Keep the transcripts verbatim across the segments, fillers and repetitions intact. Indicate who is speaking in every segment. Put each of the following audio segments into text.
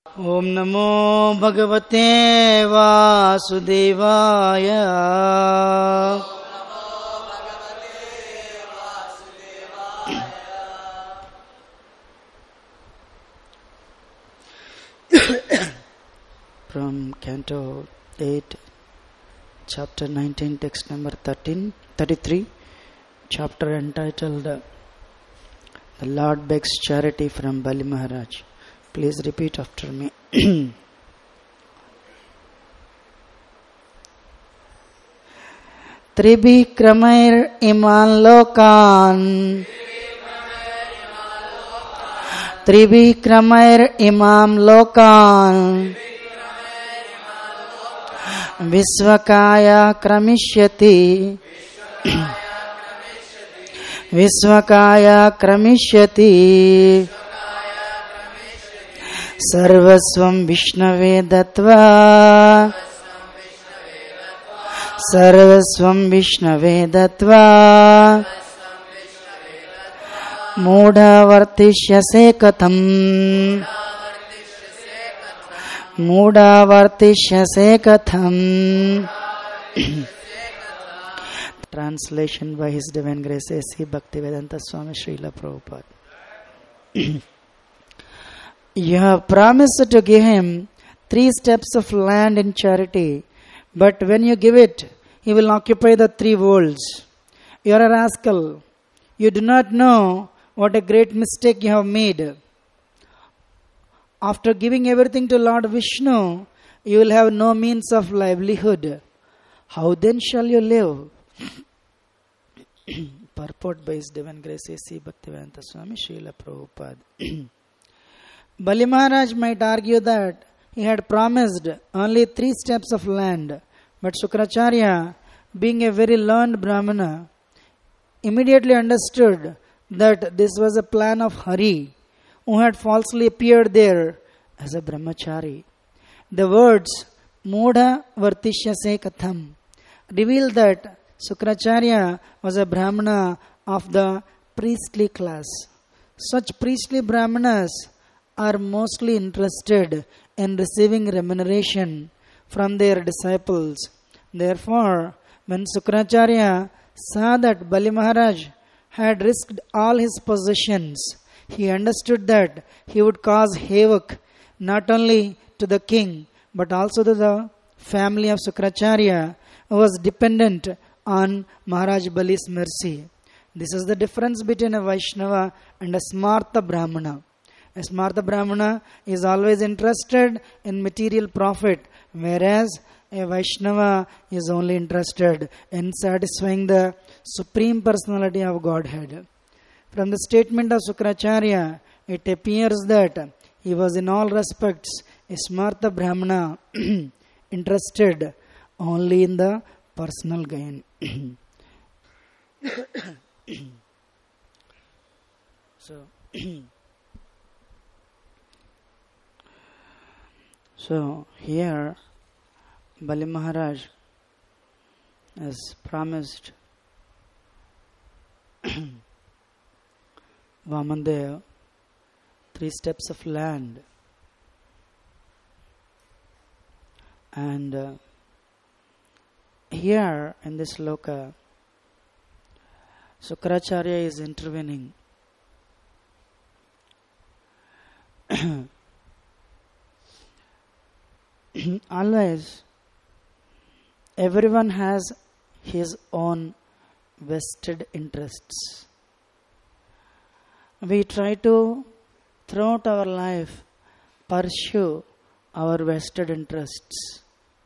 Speaker 1: Om Namo Bhagavate Vasudevaya. From Canto eight, Chapter nineteen, text number thirteen, thirty-three, chapter entitled The Lord Begs Charity from Bali Maharaj. Please repeat after me. Tribikramair iman lokan Tribikramair imam lokan Visvakaya kramishyati Visvakaya kramishyati Sarvasvam Vishnave Dattva Sarvasvam Vishnave Dattva Mudha Vartishyase Katham Mudha Vartishyase Katham. Translation by His Divine Grace A C Bhaktivedanta Swami Srila Prabhupada. You have promised to give him three steps of land in charity, but when you give it, he will occupy the three worlds. You are a rascal. You do not know what a great mistake you have made. After giving everything to Lord Vishnu, you will have no means of livelihood. How then shall you live? Purport by His Divine Grace A C Bhaktivedanta Swami Srila Prabhupada. Bali Maharaj might argue that he had promised only three steps of land, but Shukracharya, being a very learned Brahmana, immediately understood that this was a plan of Hari, who had falsely appeared there as a brahmachari. The words Mudha Vartishyase Katham reveal that Shukracharya was a Brahmana of the priestly class. Such priestly Brahmanas are mostly interested in receiving remuneration from their disciples. Therefore, when Shukracharya saw that Bali Maharaj had risked all his possessions, he understood that he would cause havoc not only to the king but also to the family of Shukracharya, who was dependent on Maharaj Bali's mercy. This is the difference between a Vaishnava and a Smartha Brahmana. A Smartha Brahmana is always interested in material profit, whereas a Vaishnava is only interested in satisfying the Supreme Personality of Godhead. From the statement of Shukracharya, it appears that he was in all respects a Smartha Brahmana, interested only in the personal gain. so, so here Bali Maharaj has promised Vamandev three steps of land, and uh, here in this loka Shukracharya is intervening. Always everyone has his own vested interests. We try to, throughout our life, pursue our vested interests.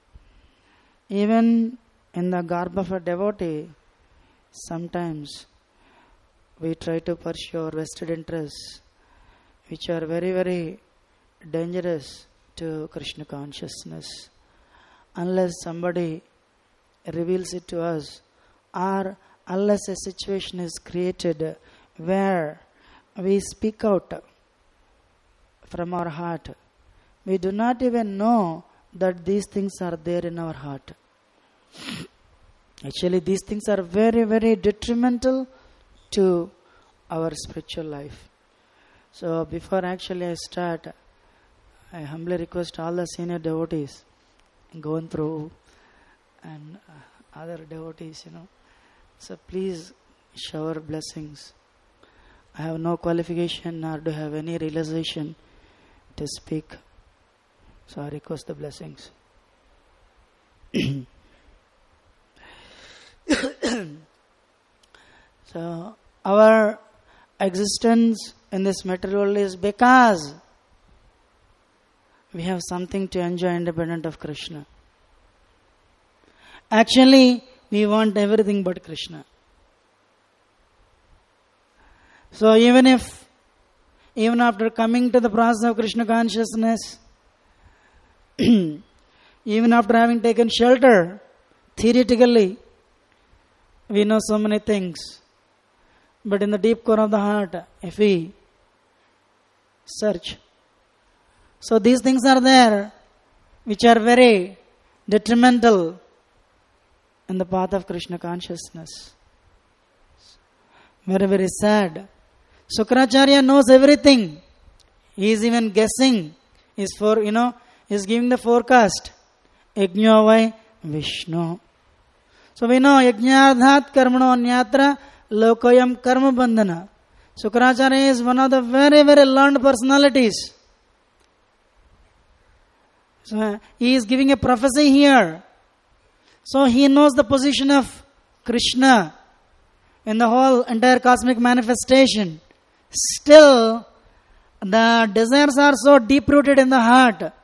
Speaker 1: Even in the garb of a devotee, sometimes we try to pursue our vested interests, which are very, very dangerous to Krishna consciousness. Unless somebody reveals it to us, or unless a situation is created where we speak out from our heart, we do not even know that these things are there in our heart. Actually, these things are very, very detrimental to our spiritual life. So before actually I start, I humbly request all the senior devotees going through and uh, other devotees, you know. So please shower blessings. I have no qualification nor do have any realization to speak. So I request the blessings. So our existence in this material world is because we have something to enjoy independent of Krishna. Actually, we want everything but Krishna. So even if, even after coming to the process of Krishna consciousness, even after having taken shelter, theoretically, we know so many things. But in the deep core of the heart, if we search, so these things are there, which are very detrimental in the path of Krishna consciousness. Very, very sad. Sukracharya knows everything. He is even guessing. He is for, you know, he is giving the forecast. Yajna vai Vishnu. So we know Yajnardhat karmano nyatra lokayam karma bandhana. Sukracharya is one of the very, very learned personalities. So he is giving a prophecy here. So he knows the position of Krishna in the whole entire cosmic manifestation. Still, the desires are so deep-rooted in the heart.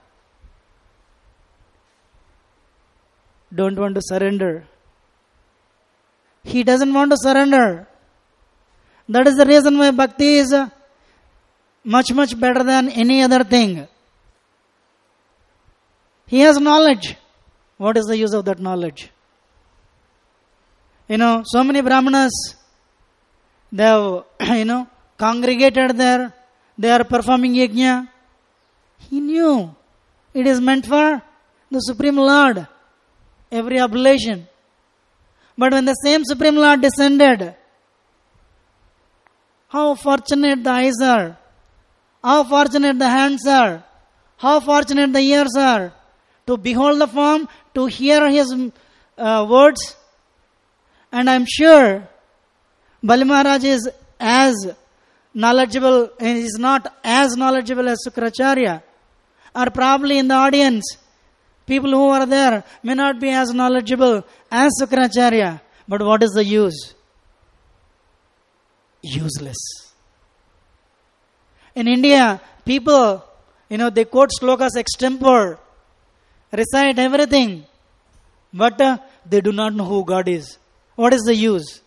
Speaker 1: Don't want to surrender. He doesn't want to surrender. That is the reason why bhakti is much, much better than any other thing. He has knowledge. What is the use of that knowledge? You know, so many brahmanas, they have, you know, congregated there. They are performing yajna. He knew it is meant for the Supreme Lord. Every oblation. But when the same Supreme Lord descended, how fortunate the eyes are. How fortunate the hands are. How fortunate the ears are. To behold the form, to hear his uh, words. And I am sure Bali Maharaj is as knowledgeable, and is not as knowledgeable as Sukracharya. Or probably in the audience, people who are there may not be as knowledgeable as Sukracharya. But what is the use? Useless. In India, people, you know, they quote slokas extempore, recite everything, but uh, they do not know who God is. What is the use?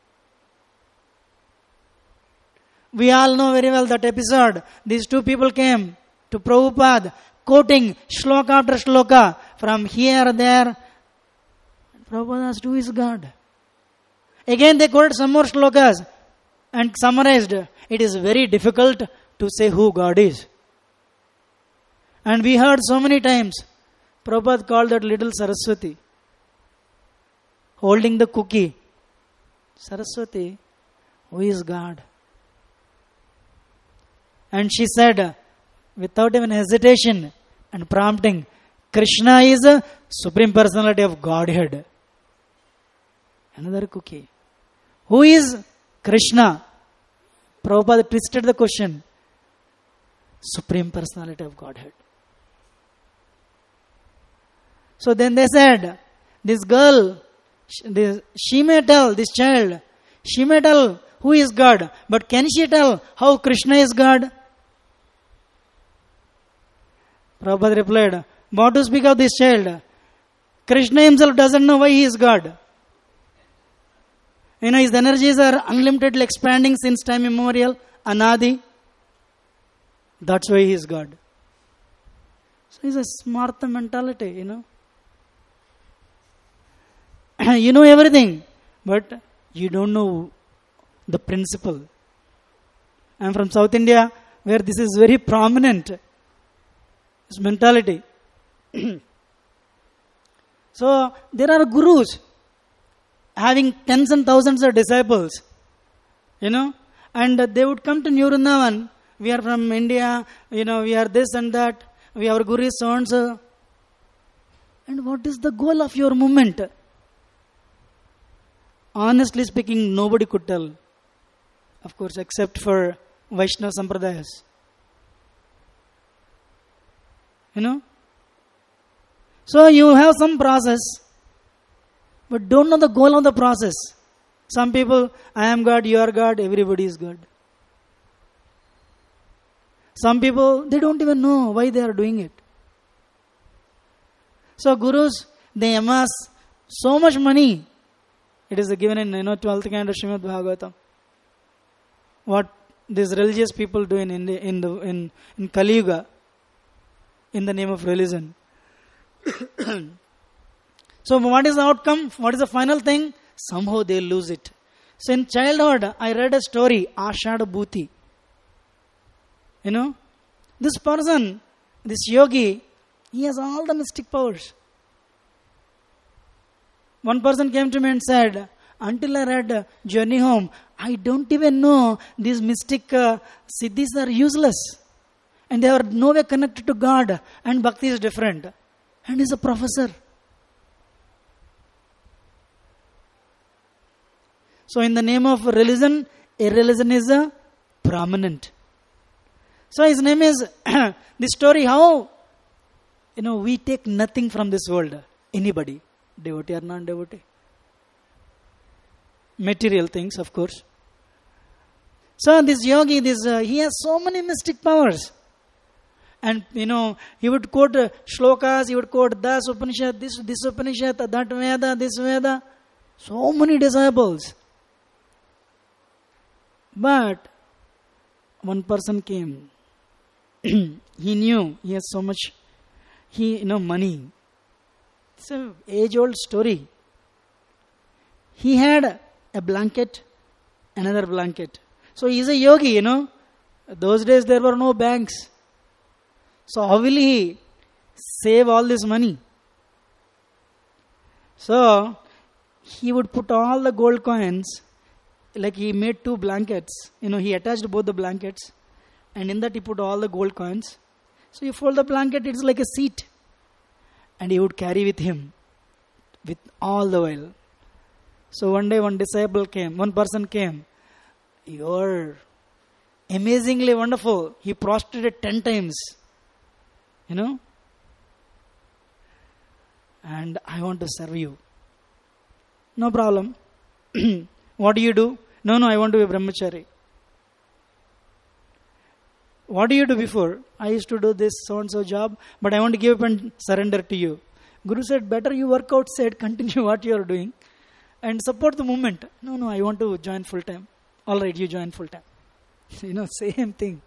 Speaker 1: We all know very well that episode. These two people came to Prabhupada, quoting shloka after shloka from here, there. Prabhupada asked, who is God? Again they quoted some more shlokas and summarized. It is very difficult to say who God is. And we heard so many times, Prabhupada called that little Saraswati, holding the cookie. Saraswati, who is God? And she said, without even hesitation and prompting, Krishna is a Supreme Personality of Godhead. Another cookie. Who is Krishna? Prabhupada twisted the question. Supreme Personality of Godhead. So then they said, this girl, this, she may tell, this child, she may tell who is God, but can she tell how Krishna is God? Prabhupada replied, what to speak of this child? Krishna himself doesn't know why he is God. You know, his energies are unlimitedly expanding since time immemorial, anadi. That's why he is God. So he's a smart mentality, you know. You know everything, but you don't know the principle. I'm from South India, where this is very prominent, this mentality. So there are gurus having tens and thousands of disciples, you know, and they would come to New Vrindavan. We are from India, you know, we are this and that. we, our Guru is so and so. And what is the goal of your movement? Honestly speaking, nobody could tell. Of course, except for Vaishnava Sampradayas. You know? So you have some process, but don't know the goal of the process. Some people, I am God, you are God, everybody is God. Some people, they don't even know why they are doing it. So gurus, they amass so much money. It is given in, you know, twelfth kind of Srimad Bhagavatam. What these religious people do in India, in the in, in Kali Yuga, in the name of religion. So what is the outcome? What is the final thing? Somehow they lose it. So in childhood, I read a story, Ashad Bhuti. You know, this person, this yogi, he has all the mystic powers. One person came to me and said, until I read Journey Home, I don't even know these mystic uh, siddhis are useless. And they are nowhere connected to God. And Bhakti is different. And he's a professor. So in the name of religion, irreligion is a prominent. So his name is, this story how, you know, we take nothing from this world. Anybody, devotee or non-devotee. Material things, of course. So this yogi, this uh, he has so many mystic powers. And, you know, he would quote uh, shlokas, he would quote das Upanishad, this, this Upanishad, that Veda, this Veda. So many disciples. But one person came. He knew he has so much, he, you know, money. It's an age-old story. He had a blanket, another blanket. So he's a yogi, you know. Those days there were no banks. So how will he save all this money? So he would put all the gold coins, like he made two blankets. You know, he attached both the blankets. And in that he put all the gold coins. So you fold the blanket, it's like a seat. And he would carry with him, with all the while. So one day one disciple came, one person came. You're amazingly wonderful. He prostrated ten times. You know. And I want to serve you. No problem. What do you do? No, no, I want to be a brahmachari. What do you do before? I used to do this so-and-so job, but I want to give up and surrender to you. Guru said, better you work outside, continue what you are doing and support the movement. No, no, I want to join full-time. All right, you join full-time. You know, same thing.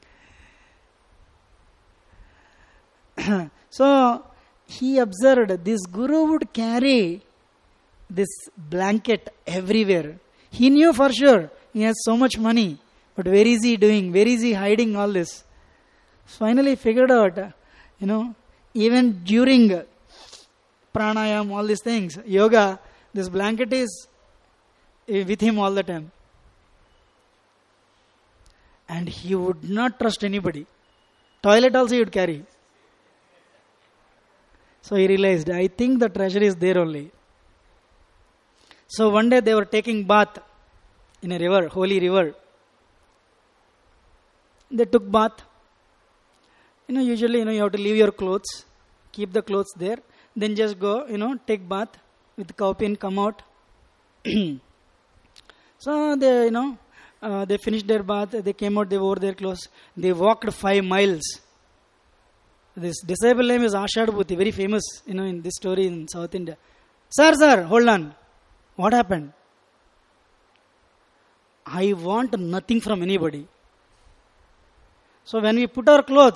Speaker 1: So, he observed this Guru would carry this blanket everywhere. He knew for sure he has so much money, but where is he doing? Where is he hiding all this? Finally figured out, you know, even during pranayam, all these things, yoga, this blanket is with him all the time. And he would not trust anybody. Toilet also he would carry. So he realized, I think the treasure is there only. So one day they were taking bath in a river, holy river. They took bath. You know, usually, you know, you have to leave your clothes, keep the clothes there, then just go, you know, take bath with the cowpea and come out. So they, you know, uh, they finished their bath, they came out, they wore their clothes, they walked five miles. This disciple name is Ashad Bhuti, very famous, you know, in this story in South India. Sir, sir, hold on. What happened? I want nothing from anybody. So when we put our clothes,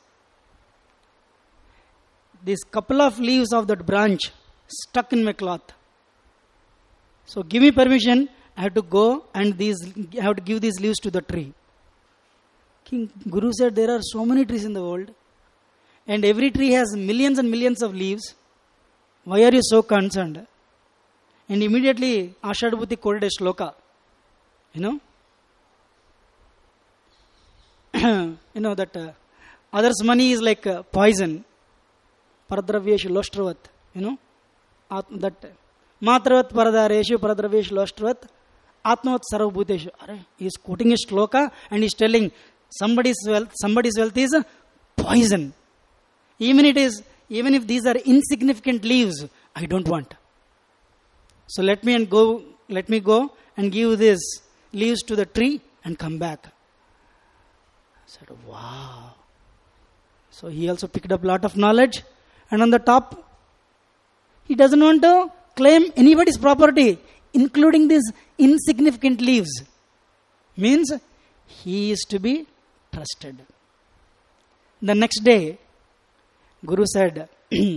Speaker 1: this couple of leaves of that branch stuck in my cloth. So give me permission, I have to go and these I have to give these leaves to the tree. King Guru said there are so many trees in the world and every tree has millions and millions of leaves. Why are you so concerned? And immediately Ashad Bhuti quoted a shloka. You know? You know that uh, Others' money is like uh, poison. Paradravyesh lostravat. You know? At, that. Matravat paradareshu paradravyesh lostravat. Atmavat sarvabhuteshu. He is quoting a shloka and he is telling somebody's wealth, somebody's wealth is poison. Even it is, even if these are insignificant leaves, I don't want. So let me and go, let me go and give these leaves to the tree and come back. I said, wow. So he also picked up a lot of knowledge, and on the top, he doesn't want to claim anybody's property, including these insignificant leaves. Means he is to be trusted. The next day, Guru said,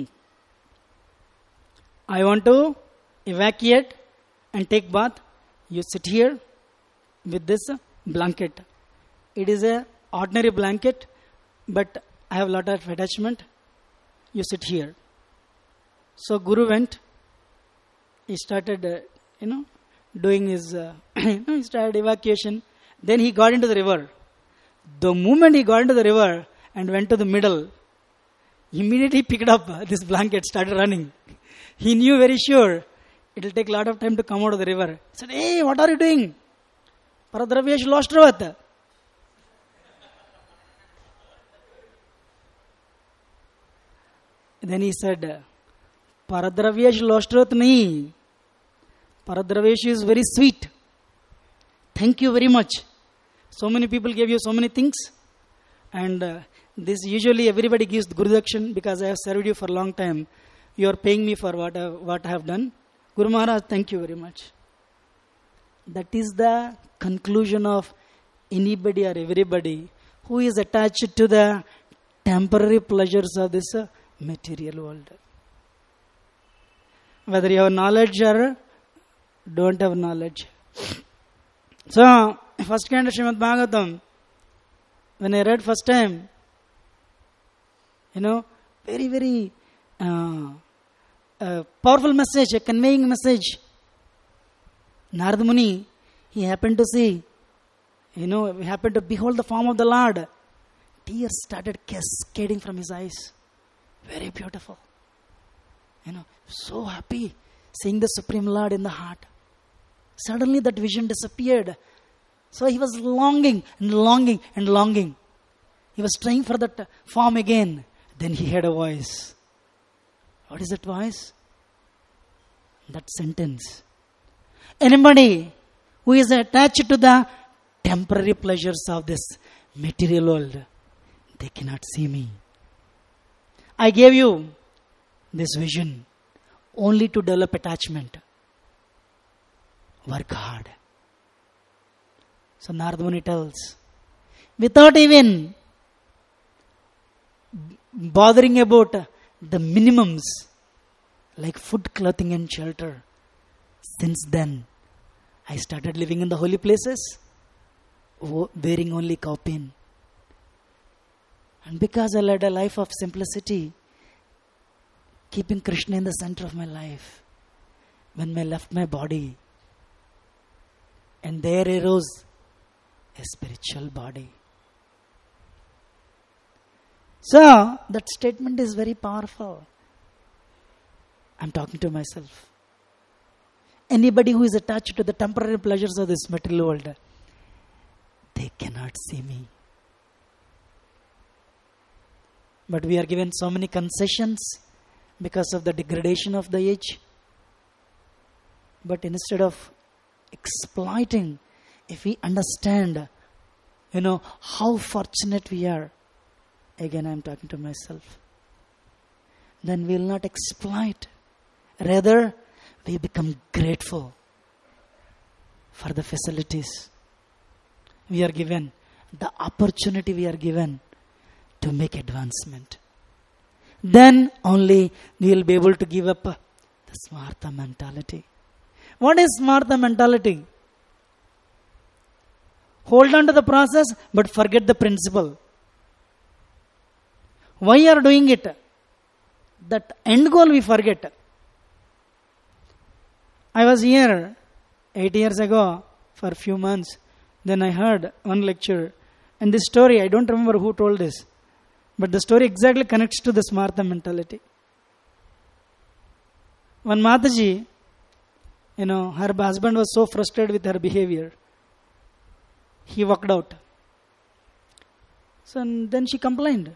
Speaker 1: I want to evacuate and take bath. You sit here with this blanket. It is a ordinary blanket, but I have a lot of attachment. You sit here. So Guru went. He started, uh, you know, doing his, uh, he started evacuation. Then he got into the river. The moment he got into the river and went to the middle, immediately picked up this blanket, started running. He knew very sure it will take a lot of time to come out of the river. He said, hey, what are you doing? Paradravyesh lostravat. Then he said, Paradravyesh lostravat nahi. Paradravyesh is very sweet. Thank you very much. So many people gave you so many things. And uh, this usually everybody gives Guru Dakshin because I have served you for a long time. You are paying me for what I, what I have done. Guru Maharaj, thank you very much. That is the conclusion of anybody or everybody who is attached to the temporary pleasures of this uh, material world. Whether you have knowledge or don't have knowledge. So, first canto Srimad Bhagavatam, when I read first time, you know, very, very uh, uh, powerful message, a conveying message. Narada Muni, he happened to see, you know, he happened to behold the form of the Lord. Tears started cascading from his eyes. Very beautiful. You know, so happy seeing the Supreme Lord in the heart. Suddenly that vision disappeared. So he was longing and longing and longing. He was trying for that form again. Then he heard a voice. What is that voice? That sentence. Anybody who is attached to the temporary pleasures of this material world, they cannot see me. I gave you this vision only to develop attachment. Work hard. So Narada Muni tells, without even bothering about the minimums like food, clothing and shelter, since then I started living in the holy places, wearing only cowpin. And because I led a life of simplicity, keeping Krishna in the center of my life, when I left my body, and there arose a spiritual body. So, that statement is very powerful. I'm talking to myself. Anybody who is attached to the temporary pleasures of this material world, they cannot see me. But we are given so many concessions because of the degradation of the age. But instead of exploiting, if we understand, you know, how fortunate we are, again I am talking to myself, then we will not exploit. Rather, we become grateful for the facilities we are given, the opportunity we are given to make advancement. Then only we will be able to give up the smartha mentality. What is smartha mentality? Hold on to the process but forget the principle. Why you are doing it? That end goal we forget. I was here eight years ago for a few months. Then I heard one lecture. And this story, I don't remember who told this. But the story exactly connects to the Smartha mentality. One Mataji, you know, her husband was so frustrated with her behavior. He walked out. So and then she complained.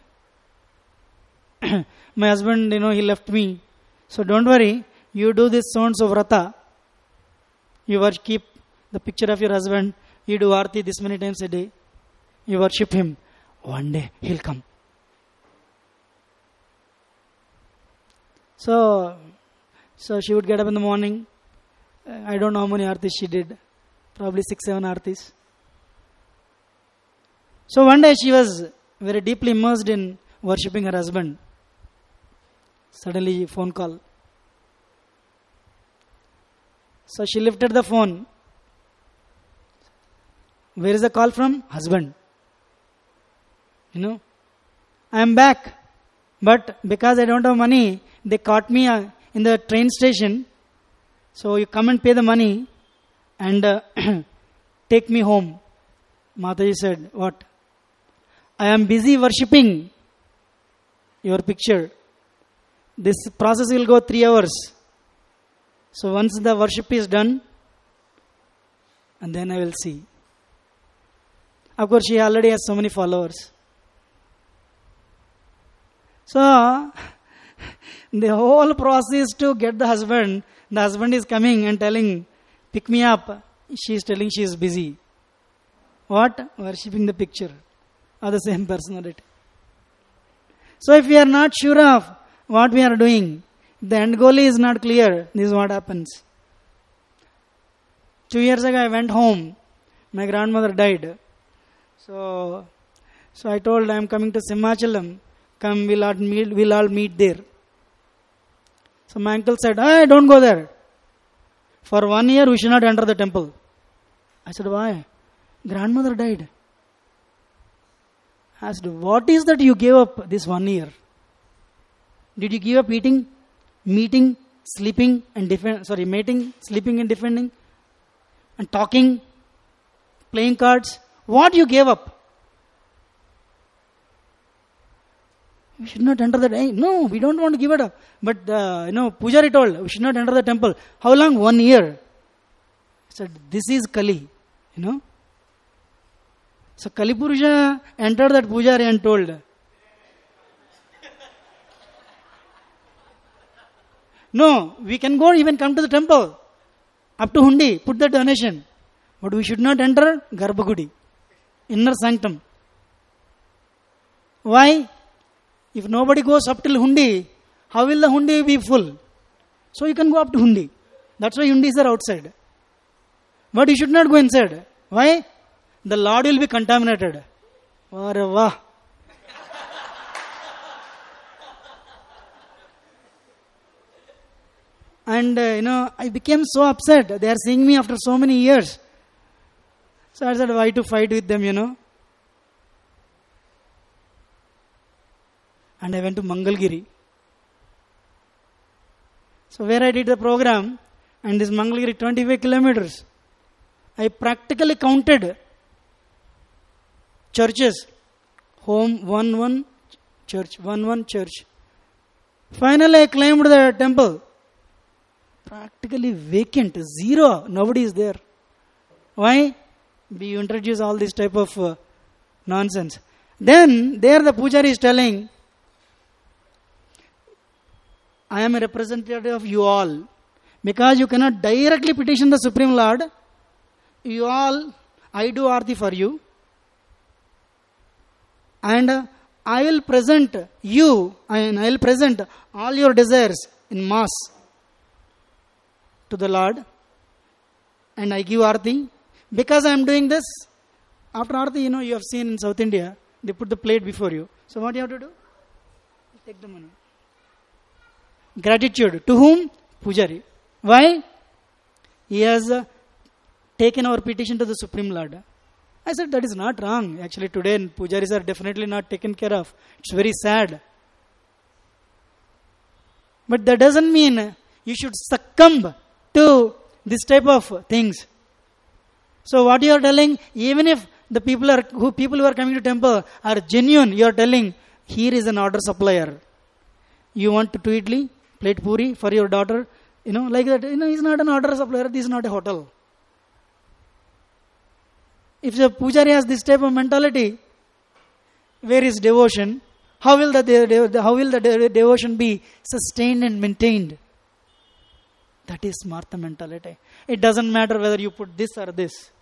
Speaker 1: My husband, you know, he left me. So don't worry, you do this so-and-so vrata. You worship, keep the picture of your husband. You do arti this many times a day. You worship him. One day he'll come. So, so she would get up in the morning. I don't know how many artis she did. Probably six, seven artis. So one day she was very deeply immersed in worshipping her husband. Suddenly phone call. So she lifted the phone. Where is the call from? Husband. You know, I am back. But because I don't have money, they caught me uh, in the train station. So you come and pay the money and uh, take me home. Mataji said, what? I am busy worshipping your picture. This process will go three hours. So once the worship is done, and then I will see. Of course, she already has so many followers. So, the whole process to get the husband, the husband is coming and telling, pick me up. She is telling she is busy. What? Worshipping the picture of the same personality. So if we are not sure of what we are doing, the end goal is not clear, this is what happens. Two years ago I went home. My grandmother died. So, so I told I am coming to Simhachalam. Come, we'll all meet, we'll all meet there. So my uncle said, hey, don't go there. For one year we should not enter the temple. I said, why? Grandmother died. I asked, what is that you gave up this one year? Did you give up eating, meeting, sleeping and defend, sorry, mating, sleeping and defending and talking, playing cards? What you gave up? We should not enter the temple. No, we don't want to give it up. But, uh, you know, Pujari told, we should not enter the temple. How long? One year. He said, this is Kali. You know. So, Kali Purusha entered that Pujari and told, no, we can go even come to the temple. Up to Hundi, put the donation. But we should not enter Garbhagudi, inner sanctum. Why? If nobody goes up till Hundi, how will the Hundi be full? So you can go up to Hundi. That's why Hundis are outside. But you should not go inside. Why? The Lord will be contaminated. Vah. And uh, you know, I became so upset. They are seeing me after so many years. So I said, why to fight with them, you know? And I went to Mangalgiri. So where I did the program, and this Mangalgiri twenty-five kilometers, I practically counted churches. Home, one, one, church, one, one, church. Finally I climbed the temple. Practically vacant, zero, nobody is there. Why? We introduce all this type of uh, nonsense. Then, there the Pujari is telling, I am a representative of you all. Because you cannot directly petition the Supreme Lord, you all, I do arti for you. And uh, I will present you, and I will present all your desires in mass to the Lord. And I give arti. Because I am doing this, after arti, you know, you have seen in South India, they put the plate before you. So what you have to do? Take the money. Gratitude. To whom? Pujari. Why? He has uh, taken our petition to the Supreme Lord. I said, that is not wrong. Actually, today, Pujaris are definitely not taken care of. It's very sad. But that doesn't mean you should succumb to this type of things. So what you are telling, even if the people are who people who are coming to temple are genuine, you are telling, Here is an order supplier. You want two idli, plate puri for your daughter, you know, like that. You know, he's not an order supplier. This is not a hotel. If the pujari has this type of mentality, where is devotion? How will the de- de- how will the de- devotion be sustained and maintained? That is smarta mentality. It doesn't matter whether you put this or this.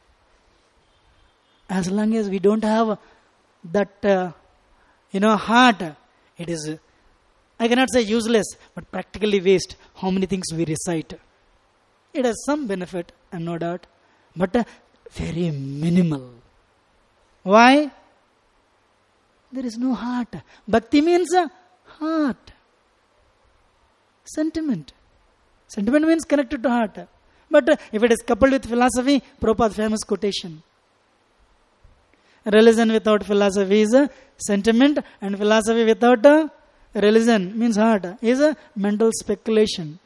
Speaker 1: As long as we don't have that, uh, you know, heart, it is, I cannot say useless, but practically waste how many things we recite. It has some benefit, and no doubt, but uh, very minimal. Why? There is no heart. Bhakti means uh, heart. Sentiment. Sentiment means connected to heart. But uh, if it is coupled with philosophy, Prabhupada's famous quotation. Religion without philosophy is a sentiment, and philosophy without a religion means heart is a mental speculation.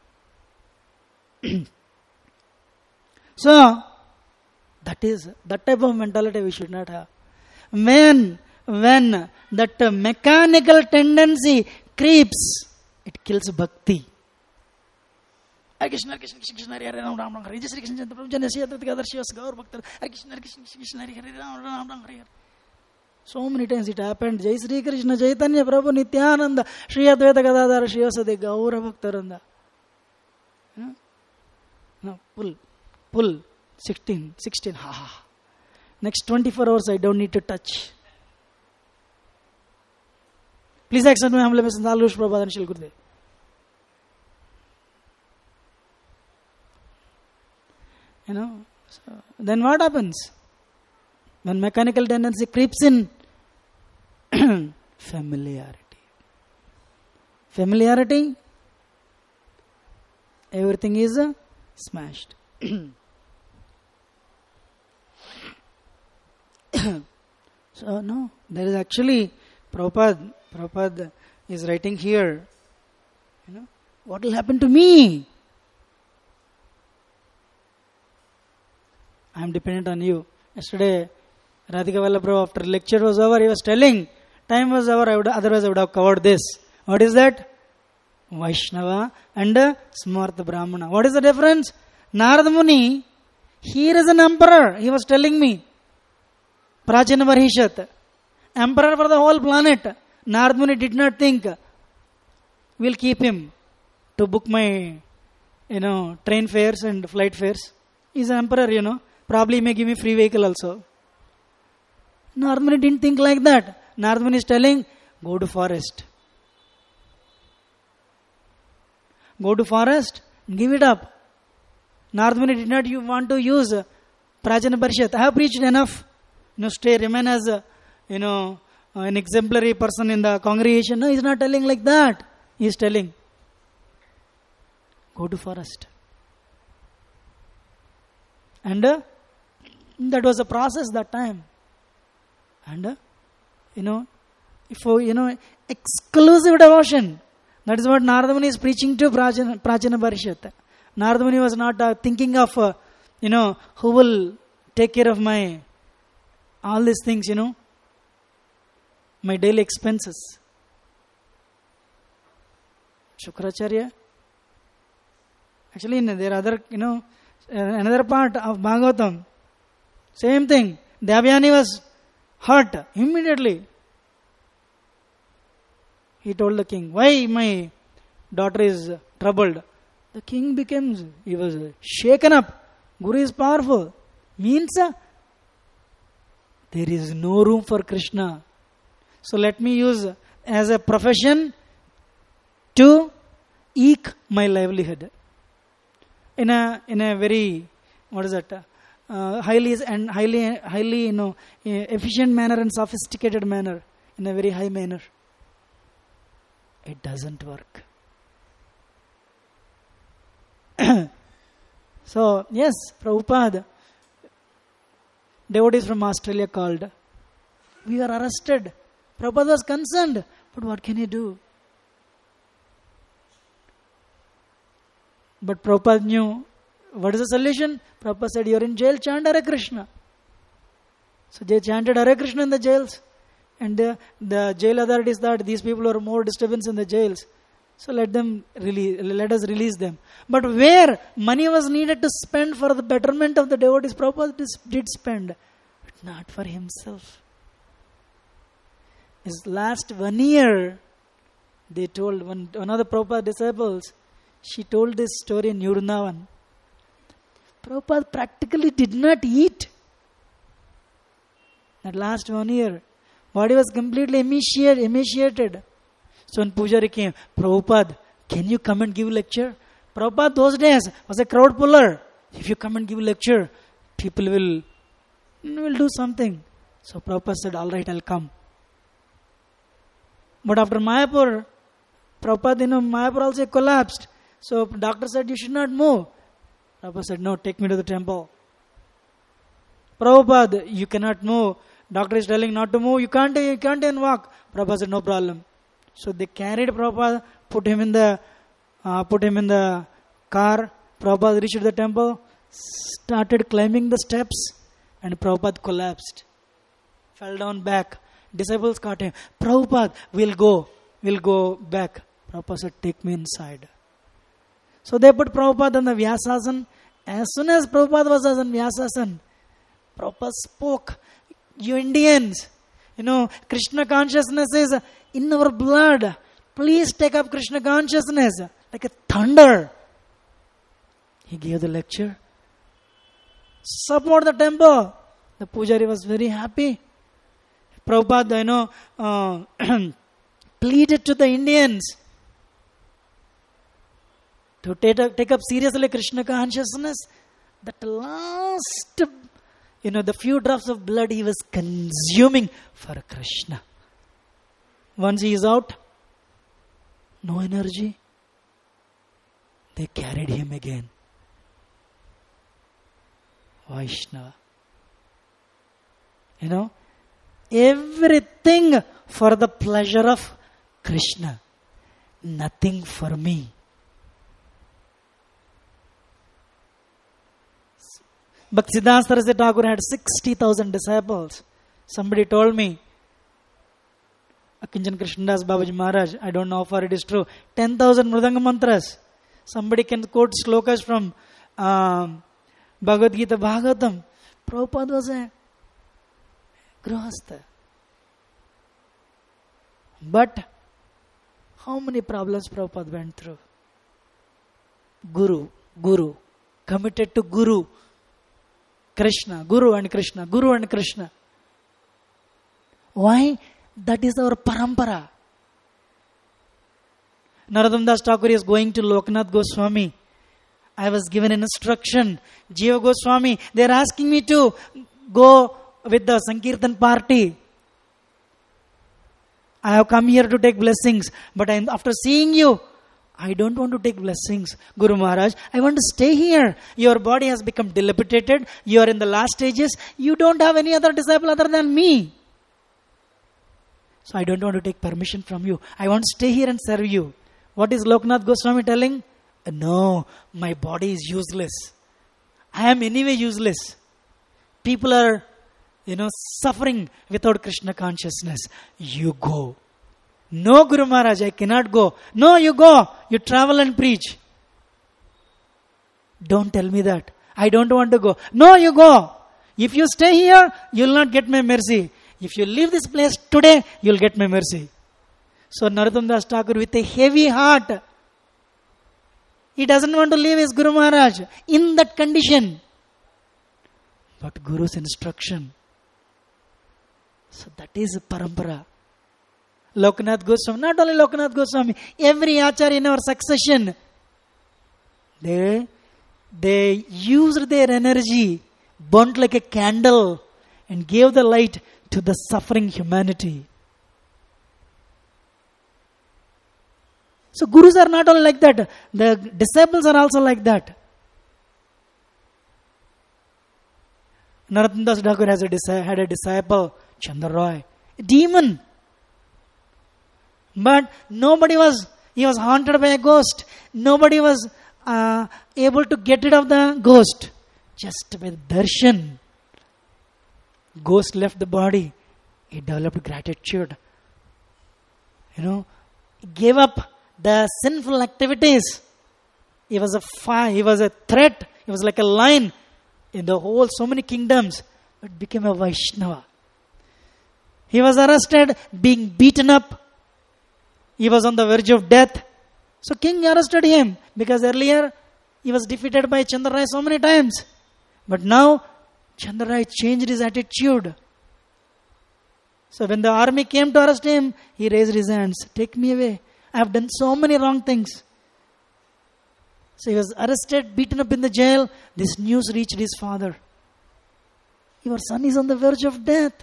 Speaker 1: So, that is, that type of mentality we should not have. When, when that mechanical tendency creeps, it kills bhakti. Hare Krishna, Krishna Krishna, Hare Hare, Ram Ram, Hare Hare, Shri Krishna, Prabhu Jana, Shri Advaita Gaur Bhakta, Gaur Bhakta, Hare Krishna, Krishna Krishna, Hare Hare, Ram Ram, Ram Hare Hare. So many times it happened. Jai Shri Krishna, Chaitanya, Prabhu Nityananda, Shri Advaita Gadadhara, Shri Vasadi, Gaur Bhaktaranda. No, pull, pull, sixteen, sixteen, ha ha. Next twenty-four hours I don't need to touch. Please accept my humble obeisance, all Lush Prabhupada and Shri Gurudev. You know, so then what happens? When mechanical tendency creeps in, familiarity. Familiarity, everything is uh, smashed. So, no, there is actually, Prabhupada, Prabhupada is writing here, you know, what will happen to me? I am dependent on you. Yesterday, Radhika Vallabhra, after lecture was over, he was telling, time was over, I would, otherwise I would have covered this. What is that? Vaishnava and Smarta Brahmana. What is the difference? Narada Muni, here is an emperor, he was telling me. Prachina Varhishat, emperor for the whole planet. Narada Muni did not think, we'll keep him to book my, you know, train fares and flight fares. He's an emperor, you know. Probably he may give me free vehicle also. Narada Muni didn't think like that. Narada Muni is telling, go to forest. Go to forest, give it up. Narada Muni did not want to use Prachina Parishad. I have preached enough. You know, stay, remain as a, you know, an exemplary person in the congregation. No, he's not telling like that. He is telling, go to forest. And uh, that was a process that time. And, uh, you know, for, you know, exclusive devotion. That is what Narada Muni is preaching to Prachina, Prachina Parishad. Narada Muni was not uh, thinking of, uh, you know, who will take care of my, all these things, you know, my daily expenses. Shukracharya. Actually, there are other, you know, another part of Bhagavatam. Same thing. Devyani was hurt immediately. He told the king, why my daughter is troubled? The king becomes, he was shaken up. Guru is powerful. Means uh, there is no room for Krishna. So let me use as a profession to eke my livelihood. In a in a very, what is that? Uh, highly and highly highly you know efficient manner and sophisticated manner, in a very high manner. It doesn't work. So, yes, Prabhupada, devotees from Australia called. We were arrested. Prabhupada was concerned. But what can he do? But Prabhupada knew, what is the solution? Prabhupada said, you're in jail, chant Hare Krishna. So they chanted Hare Krishna in the jails. And the, the jail authorities thought these people are more disturbance in the jails. So let them release, let us release them. But where money was needed to spend for the betterment of the devotees, Prabhupada did spend, but not for himself. His last one year, they told, one, one of the Prabhupada disciples, she told this story in Vrindavan. Prabhupada practically did not eat. That last one year, body was completely emaciated. emaciated. So when Pujari came, Prabhupada, can you come and give lecture? Prabhupada those days was a crowd puller. If you come and give lecture, people will, will do something. So Prabhupada said, all right, I'll come. But after Mayapur, Prabhupada, you know, Mayapur also collapsed. So doctor said, you should not move. Prabhupada said, no, take me to the temple. Prabhupada, you cannot move. Doctor is telling not to move. You can't, you can't even walk. Prabhupada said, no problem. So they carried Prabhupada, put him in the, uh, put him in the car. Prabhupada reached the temple, started climbing the steps, and Prabhupada collapsed, fell down back. Disciples caught him. Prabhupada, we'll go, we'll go back. Prabhupada said, take me inside. So they put Prabhupada on the Vyasasana. As soon as Prabhupada was on Vyasasana, Prabhupada spoke. You Indians, you know, Krishna consciousness is in our blood. Please take up Krishna consciousness like a thunder. He gave the lecture. Support the temple. The Pujari was very happy. Prabhupada, you know, uh, pleaded to the Indians to take up, take up seriously Krishna consciousness. That last, you know, the few drops of blood he was consuming for Krishna. Once he is out, no energy. They carried him again. Vaishnava. You know, everything for the pleasure of Krishna. Nothing for me. Bhaktisiddhanta Saraswati Thakur had sixty thousand disciples. Somebody told me, Akinchan Krishnadas Babaji Maharaj, I don't know how far it is true, ten thousand Mridanga mantras. Somebody can quote slokas from um, Bhagavad Gita Bhagavatam. Prabhupada was a grahastha. But how many problems Prabhupada went through? Guru, Guru, committed to Guru. Krishna, Guru and Krishna, Guru and Krishna. Why? That is our parampara. Narottam Das Thakur is going to Lokanath Goswami. I was given an instruction. Jiva Goswami, they are asking me to go with the Sankirtan party. I have come here to take blessings. But I, after seeing you, I don't want to take blessings. Guru Maharaj, I want to stay here. Your body has become dilapidated. You are in the last stages. You don't have any other disciple other than me. So I don't want to take permission from you. I want to stay here and serve you. What is Lokanath Goswami telling? No, my body is useless. I am anyway useless. People are, you know, suffering without Krishna consciousness. You go. No, Guru Maharaj, I cannot go. No, you go. You travel and preach. Don't tell me that. I don't want to go. No, you go. If you stay here, you will not get my mercy. If you leave this place today, you will get my mercy. So Narottam Das Thakur with a heavy heart, he doesn't want to leave his Guru Maharaj in that condition. But Guru's instruction. So that is a parampara. Lokanath Goswami, not only Lokanath Goswami, every acharya in our succession, they, they used their energy, burnt like a candle, and gave the light to the suffering humanity. So gurus are not only like that, the disciples are also like that. Narottam Das Thakur has a, had a disciple, Chandra Roy, a demon. But nobody was, he was haunted by a ghost. Nobody was uh, able to get rid of the ghost. Just with darshan, ghost left the body. He developed gratitude. You know, he gave up the sinful activities. He was a fire, he was a threat, he was like a lion in the whole, so many kingdoms, but became a Vaishnava. He was arrested, being beaten up. He was on the verge of death. So king arrested him because earlier he was defeated by Chandarai so many times. But now Chandarai changed his attitude. So when the army came to arrest him, he raised his hands. Take me away. I have done so many wrong things. So he was arrested, beaten up in the jail. This news reached his father. Your son is on the verge of death.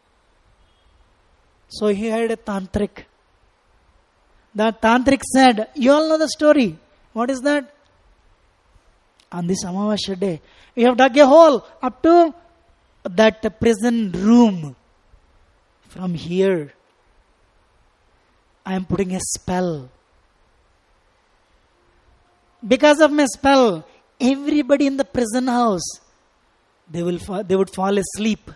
Speaker 1: So he hired a tantric. The tantric said, you all know the story. What is that? On this Amavasya day, we have dug a hole up to that prison room. From here, I am putting a spell. Because of my spell, everybody in the prison house, they will fa- they would fall asleep.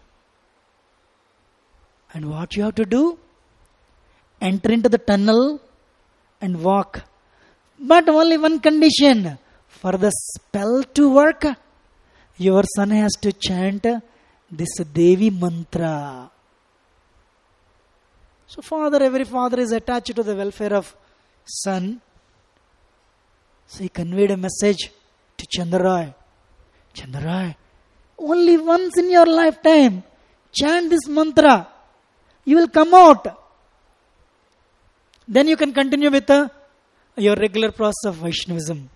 Speaker 1: And what you have to do? Enter into the tunnel and walk. But only one condition. For the spell to work, your son has to chant this Devi mantra. So father, every father is attached to the welfare of son. So he conveyed a message to Chandarai. Chandarai, only once in your lifetime, chant this mantra. You will come out. Then you can continue with uh, your regular process of Vaishnavism.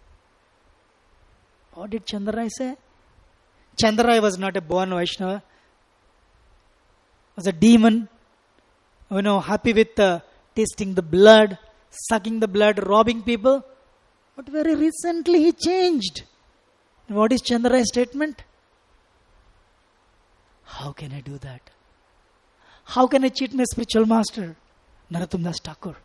Speaker 1: What did Chandarai say? Chandarai was not a born Vaishnava. Was a demon. You know, happy with uh, tasting the blood, sucking the blood, robbing people. But very recently he changed. What is Chandarai's statement? How can I do that? How can I cheat my spiritual master, Narottam Das Thakur?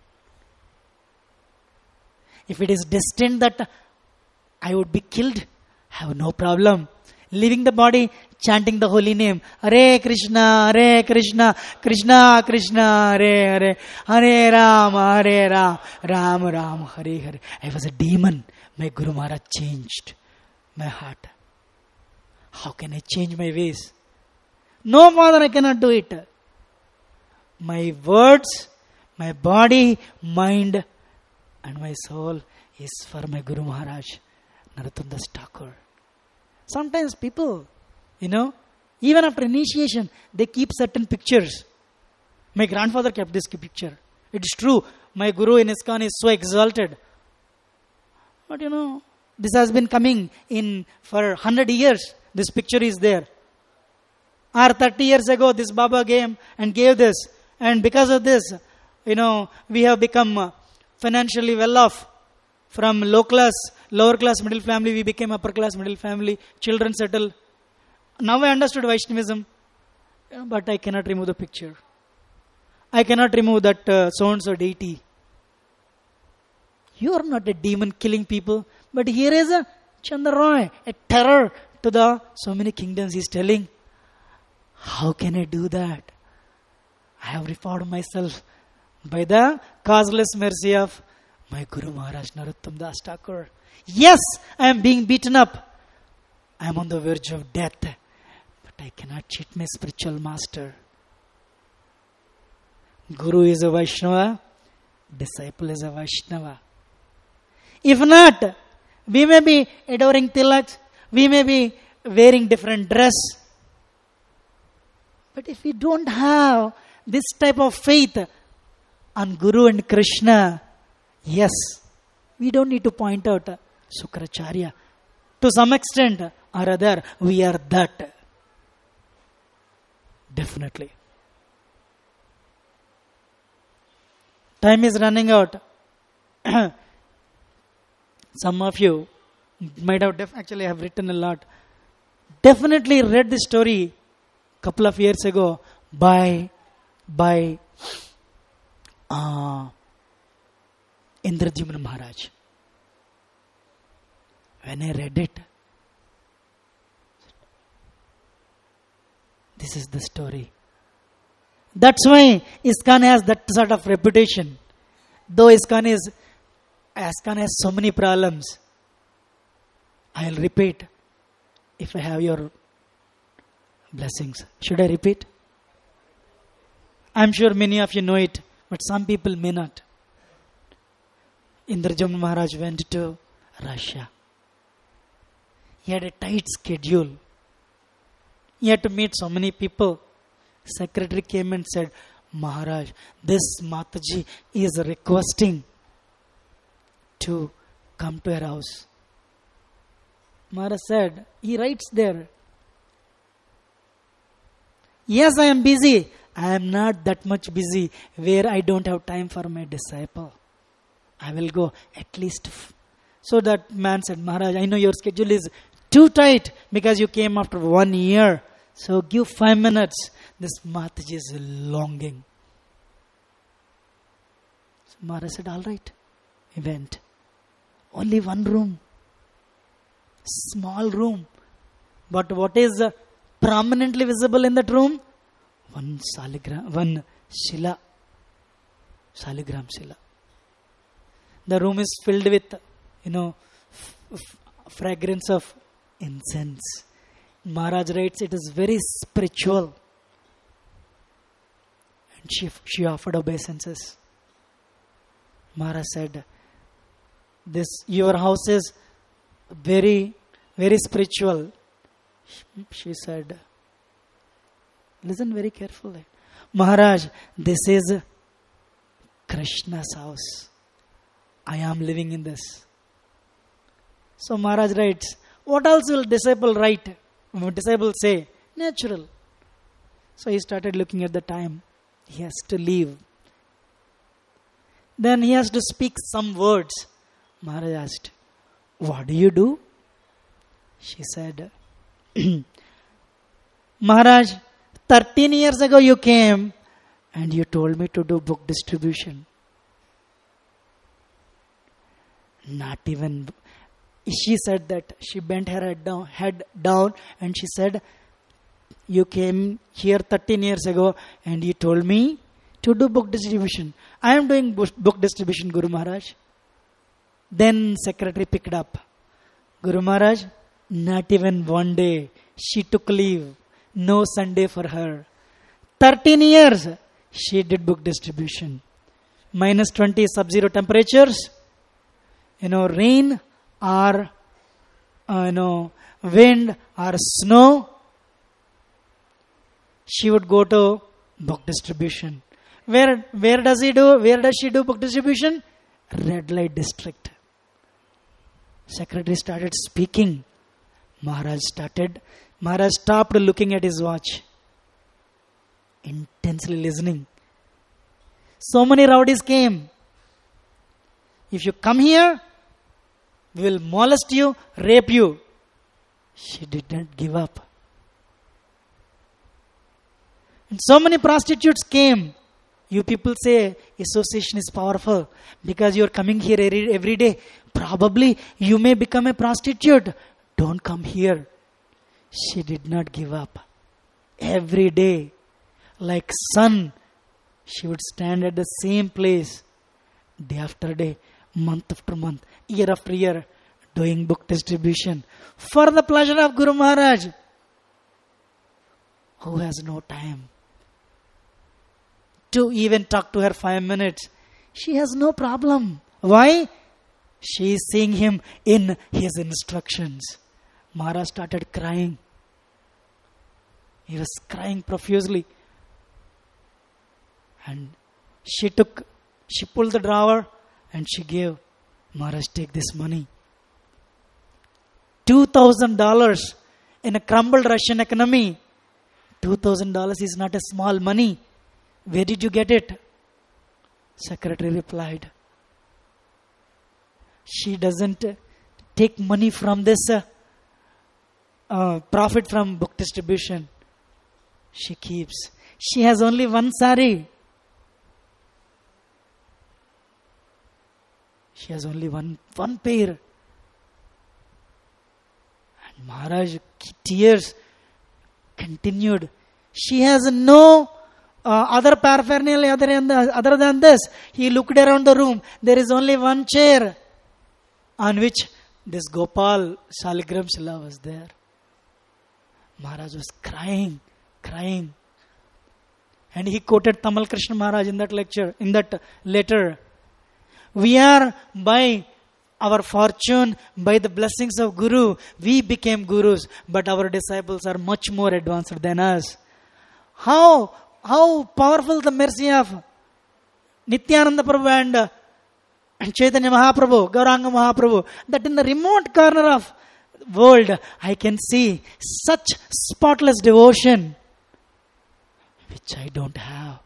Speaker 1: If it is destined that I would be killed, I have no problem. Leaving the body, chanting the holy name. Hare Krishna, Hare Krishna, Krishna Krishna, Hare Hare, Hare Rama, Hare Rama, Rama Rama, Hare Hare. I was a demon. My Guru Maharaj changed my heart. How can I change my ways? No, Father, I cannot do it. My words, my body, mind, and my soul is for my Guru Maharaj, Narottam Das Thakur. Sometimes people, you know, even after initiation, they keep certain pictures. My grandfather kept this picture. It is true. My Guru in ISKCON is so exalted. But you know, this has been coming in for one hundred years. This picture is there. Or thirty years ago, this Baba came and gave this. And because of this, you know, we have become financially well off. From low class, lower class middle family, we became upper class middle family. Children settle. Now I understood Vaishnavism. But I cannot remove the picture. I cannot remove that uh, so-and-so deity. You are not a demon killing people. But here is a Chandarai, a terror to the so many kingdoms. He is telling, how can I do that? I have reformed myself by the causeless mercy of my Guru Maharaj Narottam Das Thakur. Yes, I am being beaten up. I am on the verge of death. But I cannot cheat my spiritual master. Guru is a Vaishnava. Disciple is a Vaishnava. If not, we may be adoring tilaks. We may be wearing different dress. But if we don't have this type of faith on Guru and Krishna, yes, we don't need to point out Sukracharya. To some extent or other, we are that. Definitely. Time is running out. Some of you might have def- actually have written a lot. Definitely read this story a couple of years ago by by uh, Indradyumna Maharaj. When I read it, this is the story. That's why ISKCON has that sort of reputation. Though ISKCON is, ISKCON has so many problems. I'll repeat if I have your blessings. Should I repeat? I'm sure many of you know it, but some people may not. Indrajamna Maharaj went to Russia. He had a tight schedule. He had to meet so many people. Secretary came and said, Maharaj, this Mataji is requesting to come to her house. Maharaj said, he writes there, yes, I am busy. I am not that much busy where I don't have time for my disciple. I will go at least. F-. So that man said, Maharaj, I know your schedule is too tight because you came after one year. So give five minutes. This Mataji is longing. So Maharaj said, all right. He went. Only one room. Small room. But what is uh, prominently visible in that room? One saligram, one shila. Saligram shila. The room is filled with, you know, f- f- fragrance of incense. Maharaj writes, it is very spiritual. And she, she offered obeisances. Maharaj said, this, your house is very, very spiritual. She said, listen very carefully. Maharaj, this is Krishna's house. I am living in this. So Maharaj writes, what else will disciple write? Disciple say, natural. So he started looking at the time. He has to leave. Then he has to speak some words. Maharaj asked, what do you do? She said, Maharaj, thirteen years ago you came and you told me to do book distribution. Not even, she said that, she bent her head down, head down and she said, you came here thirteen years ago and you told me to do book distribution. I am doing book distribution, Guru Maharaj. Then secretary picked up. Guru Maharaj, not even one day. She took leave. No Sunday for her. thirteen years she did book distribution. Minus twenty sub-zero temperatures. You know, rain or, uh, you know, wind or snow. She would go to book distribution. Where, where does he do? Where does she do book distribution? Red light district. Secretary started speaking. Maharaj started. Maharaj stopped looking at his watch. Intensely listening. So many rowdies came. If you come here, we will molest you, rape you. She did not give up. And so many prostitutes came. You people say association is powerful because you are coming here every, every day. Probably you may become a prostitute. Don't come here. She did not give up. Every day, like sun, she would stand at the same place, day after day, month after month, year after year, doing book distribution for the pleasure of Guru Maharaj, who has no time to even talk to her five minutes. She has no problem. Why? She is seeing him in his instructions. Maharaj started crying. He was crying profusely. And she took, she pulled the drawer and she gave, Maharaj, take this money. two thousand dollars in a crumbled Russian economy. two thousand dollars is not a small money. Where did you get it? Secretary replied, she doesn't take money from this uh, uh, profit from book distribution. She keeps. She has only one sari. She has only one, one pair. And Maharaj, tears continued. She has no uh, other paraphernalia other than, the, other than this. He looked around the room. There is only one chair on which this Gopal Shaligram Shila was there. Maharaj was crying, crying. And he quoted Tamal Krishna Maharaj in that lecture, in that letter. We are, by our fortune, by the blessings of Guru, we became Gurus, but our disciples are much more advanced than us. How, how powerful the mercy of Nityananda Prabhu and, uh, and Chaitanya Mahaprabhu, Gauranga Mahaprabhu, that in the remote corner of world, I can see such spotless devotion, which I don't have.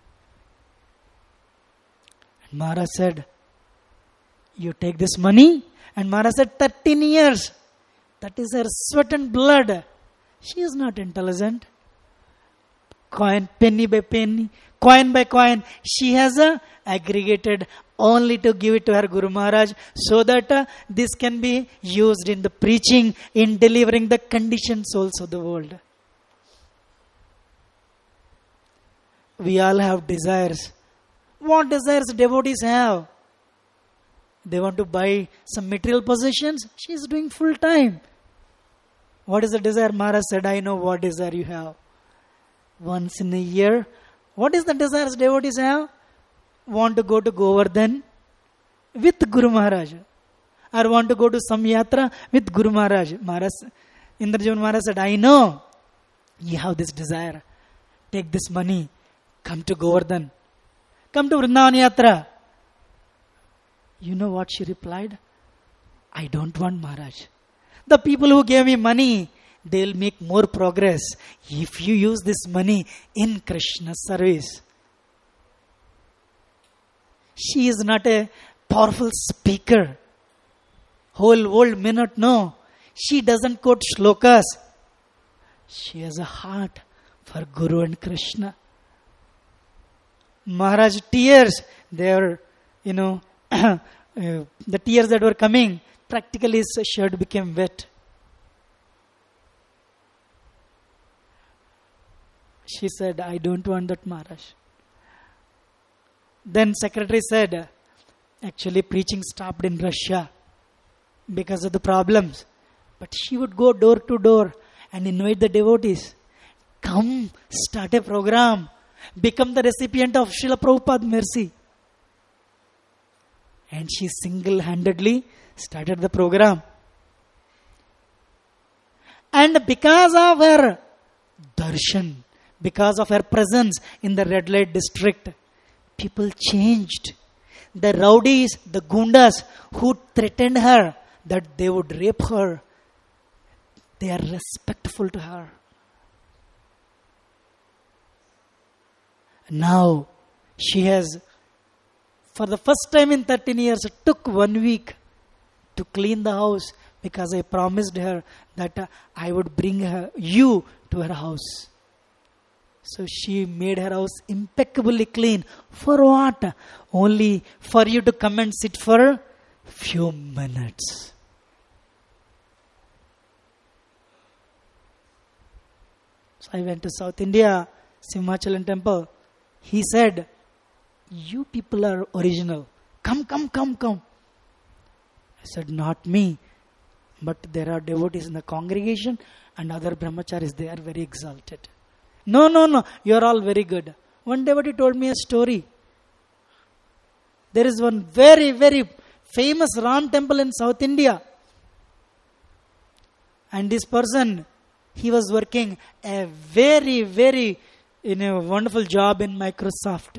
Speaker 1: And Maharaj said, you take this money? And Maharaj said, thirteen years. That is her sweat and blood. She is not intelligent. Coin, penny by penny, coin by coin, she has uh, aggregated only to give it to her Guru Maharaj, so that uh, this can be used in the preaching, in delivering the conditioned souls of the world. We all have desires. What desires devotees have? They want to buy some material possessions. She is doing full time. What is the desire? Maharaj said, I know what desire you have. Once in a year. What is the desires devotees have? Want to go to Govardhan with Guru Maharaj. Or want to go to some yatra with Guru Maharaj. Maharaj, Indrajivan Maharaj said, I know you have this desire. Take this money. Come to Govardhan. Come to Vrindavan Yatra. You know what she replied? I don't want Maharaj. The people who gave me money, they'll make more progress if you use this money in Krishna's service. She is not a powerful speaker. Whole world may not know. She doesn't quote shlokas. She has a heart for Guru and Krishna. Maharaj tears, they were, you know, uh, the tears that were coming, practically his shirt became wet. She said, I don't want that, Maharaj. Then secretary said, actually preaching stopped in Russia because of the problems. But she would go door to door and invite the devotees. Come, start a program. Become the recipient of Srila Prabhupada mercy. And she single-handedly started the program. And because of her darshan, because of her presence in the red light district, people changed. The rowdies, the gundas who threatened her that they would rape her, they are respectful to her. Now, she has, for the first time in thirteen years, it took one week to clean the house because I promised her that uh, I would bring her, you to her house. So she made her house impeccably clean. For what? Only for you to come and sit for few minutes. So I went to South India, Simhachalan temple. He said, you people are original. Come, come, come, come. I said, not me. But there are devotees in the congregation and other brahmacharis, they are very exalted. No, no, no, you are all very good. One devotee told me a story. There is one very, very famous Ram temple in South India. And this person, he was working a very, very in a wonderful job in Microsoft.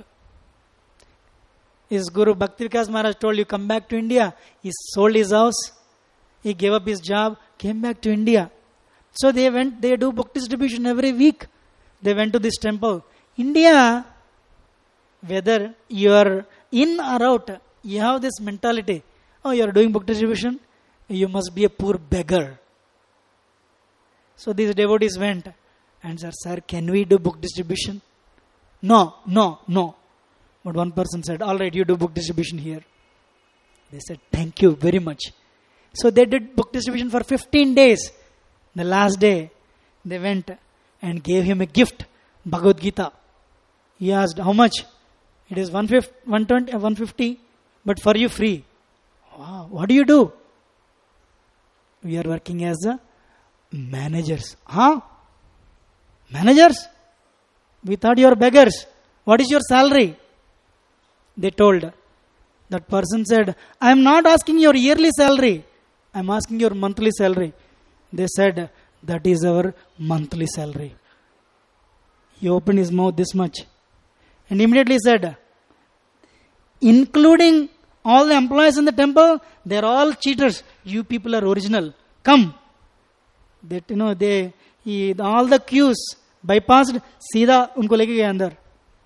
Speaker 1: His Guru Bhakti Vikas Maharaj told you, come back to India. He sold his house. He gave up his job, came back to India. So they went, they do book distribution every week. They went to this temple. India, whether you are in or out, you have this mentality. Oh, you are doing book distribution? You must be a poor beggar. So these devotees went and said, sir, can we do book distribution? No, no, no. But one person said, all right, you do book distribution here. They said, thank you very much. So they did book distribution for fifteen days. The last day, they went and gave him a gift, Bhagavad Gita. He asked, how much? It is one twenty, one fifty, but for you free. Wow, what do you do? We are working as a managers. Huh? Managers? We thought you are beggars. What is your salary? They told. That person said, I am not asking your yearly salary. I am asking your monthly salary. They said, that is our monthly salary. He opened his mouth this much. And immediately said, including all the employees in the temple, they are all cheaters. You people are original. Come. That, you know, they, he, all the queues bypassed, सीधा उनको लेके गए अंदर.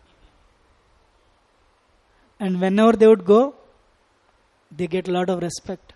Speaker 1: And whenever they would go, they get a lot of respect.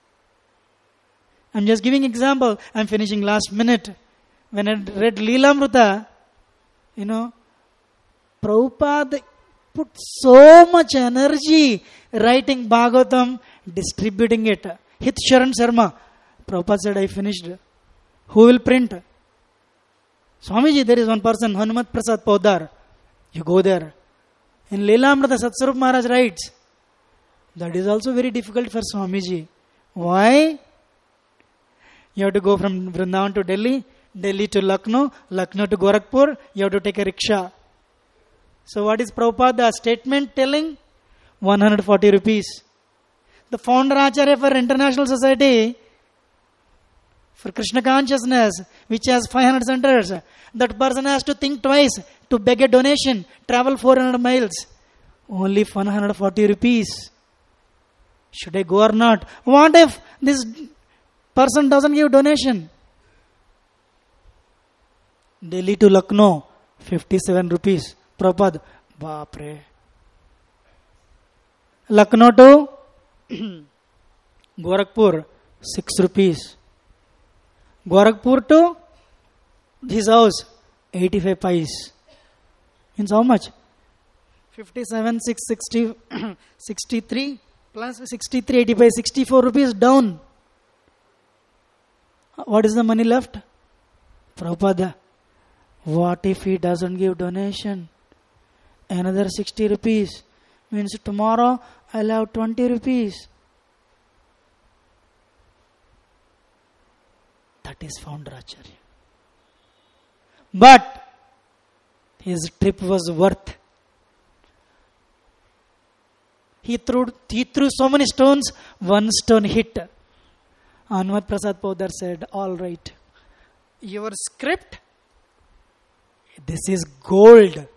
Speaker 1: I'm just giving example. I'm finishing last minute. When I read Leelamrita, you know, Prabhupada put so much energy writing Bhagavatam, distributing it. Hit Sharan Sharma. Prabhupada said, I finished. Who will print? Swamiji, there is one person, Hanumat Prasad Paudar. You go there. In Leelamrita, Satsarup Maharaj writes, that is also very difficult for Swamiji. Why? You have to go from Vrindavan to Delhi, Delhi to Lucknow, Lucknow to Gorakhpur, you have to take a rickshaw. So what is Prabhupada statement telling? one hundred forty rupees. The founder Acharya for International Society for Krishna Consciousness, which has five hundred centers, that person has to think twice to beg a donation, travel four hundred miles. Only one hundred forty rupees. Should I go or not? What if this person doesn't give donation? Delhi to Lucknow, fifty-seven rupees. Prabhupada, Bapre. Lucknow to Gorakhpur, six rupees. Gorakhpur to his house, eighty-five pies. Means how much? fifty-seven, six sixty, sixty-three plus sixty-three, eighty-five, sixty-four rupees down. What is the money left? Prabhupada, what if he doesn't give donation? Another sixty rupees. Means tomorrow I'll have twenty rupees. That is founder Acharya. But his trip was worth. He threw, he threw so many stones, one stone hit. Hanumat Prasad Paudar said, all right, your script, this is gold.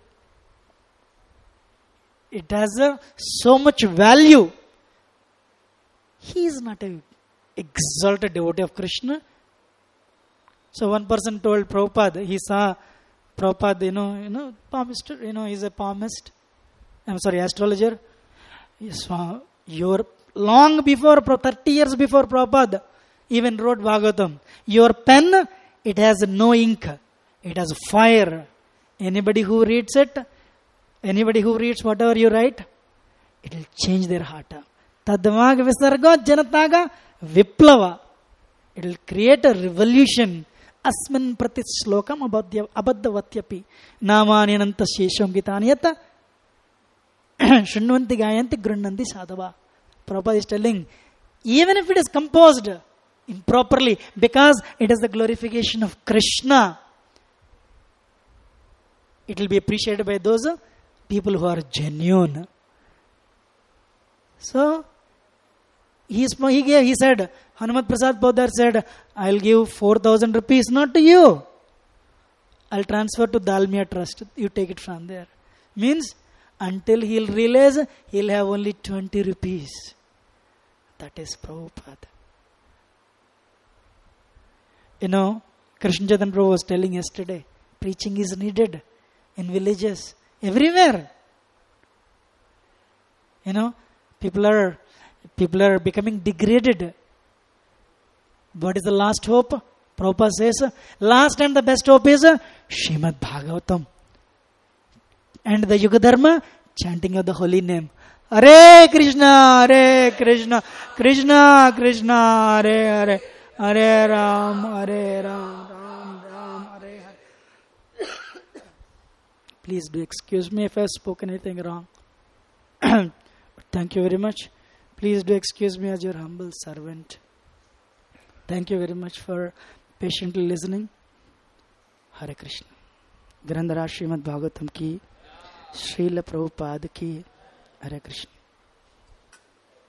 Speaker 1: It has a, so much value. He is not an exalted devotee of Krishna. So one person told Prabhupada, he saw Prabhupada, you know, you know, palmist, you know, he's a palmist. I'm sorry, astrologer. Yes, your long before, thirty years before Prabhupada even wrote Bhagavatam, your pen, it has no ink. It has fire. Anybody who reads it, anybody who reads whatever you write, it will change their heart. Tadvag visarga janataga viplava. It will create a revolution. Asmin pratit slokam abaddavatyapi. Namani ananta shesham gitaniyata. Shrunvanti gayanti grunanti sadhava. Prabhupada is telling, even if it is composed improperly, because it is the glorification of Krishna, it will be appreciated by those people who are genuine. So, he, he, gave, he said, Hanumat Prasad Paudar said, I'll give four thousand rupees, not to you. I'll transfer to Dalmia Trust. You take it from there. Means, until he'll realize, he'll have only twenty rupees. That is Prabhupada. You know, Krishna Chaitanya Prabhu was telling yesterday, preaching is needed in villages, everywhere. You know, people are people are becoming degraded. What is the last hope? Prabhupada says, last and the best hope is Srimad Bhagavatam. And the Yuga Dharma, chanting of the holy name. Hare Krishna, Hare Krishna, Krishna Krishna, Hare Hare, Hare Ram, Hare Ram, Ram Ram, Hare Hare. Please do excuse me if I have spoken anything wrong. Thank you very much. Please do excuse me as your humble servant. Thank you very much for patiently listening. Hare Krishna. Grandhara Srimad Bhagavatam ki, Srila Prabhupada ki, Hare Krishna.